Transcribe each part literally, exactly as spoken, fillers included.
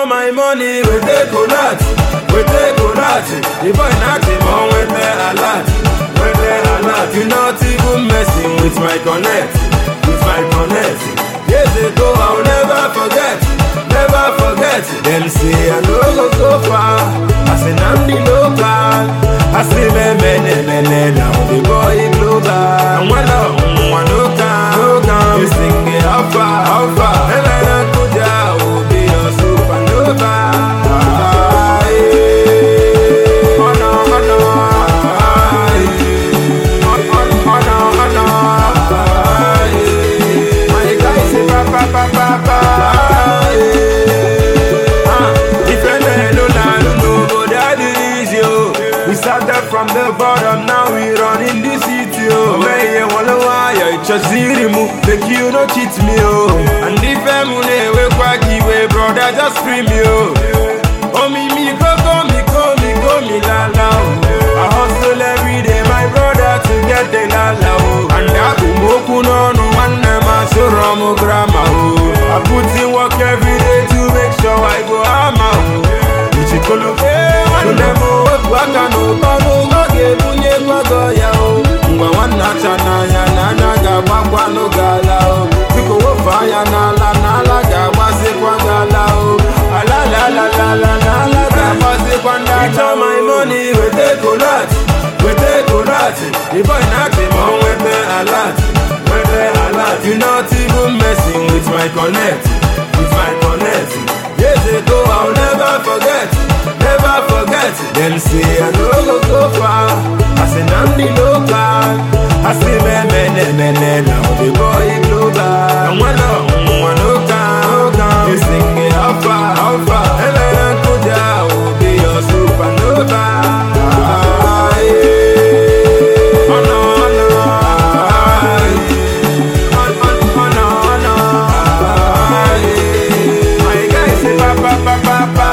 my money, we take a lot, we take a lot. The boy not even with the alert, with the alert. You not even messing with my connect, with my connect. Years ago I'll never forget, never forget. Them say I no go go far, I say I'm the local. I say me me me me now the boy global. And when I want no can, no can. You sing it how far, how far. And I don't go down, will be a supernova. Oh no, oh no, oh no, oh no. My guy say pa pa pa pa pa. From the bottom, now we run in the city, oh. May you wanna why I just see the move, make you no cheat me, oh. And if I'm money, we quacky way, brother, just scream you. Oh, me, me, go, go, me, go, me, go, me, la, la, oh. I hustle every day, my brother, to get the la, la, oh. And I go, moku, no, no, one, never, so ramo, grandma, oh. I put in work every day to make sure I go, I'm out. Ichikolo, eh, one, never, waka no pano mage bunye kwago ya o ngwa wana chana ya na na ga gbagba no gala o biko wo fire na la na la ga gbase kwa gala o ala la la la la na la ga gbase kwa na. It's all my money we take a lot, we take a lot. The boy not even with the alert, with the alert. You not even messing with my connect, with my connect. Years ago I'll never forget, never forget. Them say I no go go far, I say I'm the local. I say me me me me me now the boy global. And when I want no can, you sing it how far, how far. And I don't go down, will be your supernova. Oh no, oh no, oh no, oh no. My guy say pa pa pa pa pa.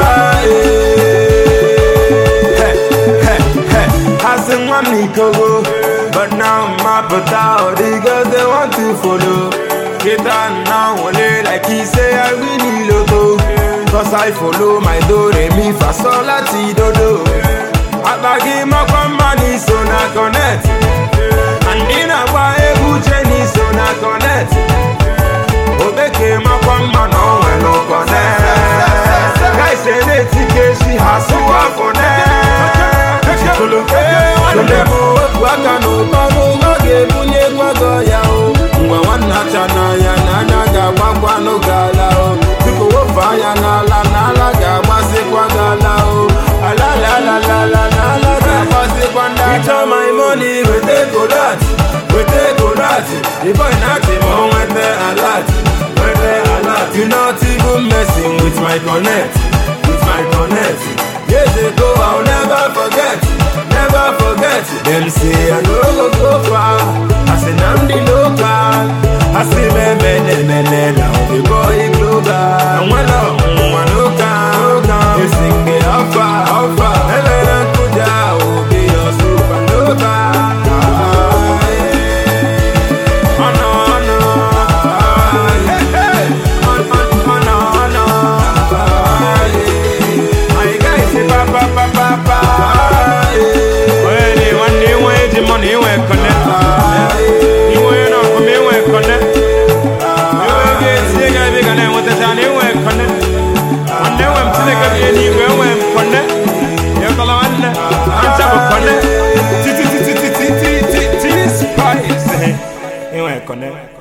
But now I'm up without the girls they want to follow. Get on now only like he say I really loto. Cause I follow my do re mi fa sol la ti do do. Abagi ma company so na connect. And in a wa ebu cheni so na connect. Obeke ma company no we no connect. Guys say they tike she has to work for them. Waka no pano mage bunye kwago ya o ngwa wana chana ya na na ga gbagba no gala o biko wo fire na la na la ga gbase kwa gala o ala la la la la na la ga gbase kwa na. It's all my money we take a lot, we take a lot. The boy not even with the alert, with the alert. You not even messing with my connect, with my connect. Years ago I'll never forget, never forget. Them say I no go go far, I say I'm the local. I say me me me me me now the boy global. And when I want no can, you sing it how far, how far. And I don't go down, will be your supernova. Oh no, oh no, hey hey, oh no, oh no, oh no. My guy say pa pa pa pa pa. Money we connect, you ain't not for me we connect. You ain't get sick of it, and what the time you we connect. And then when sick of it, you will connect. You call on the answer for connect. T T T T T T T T Spice. You ain't connect.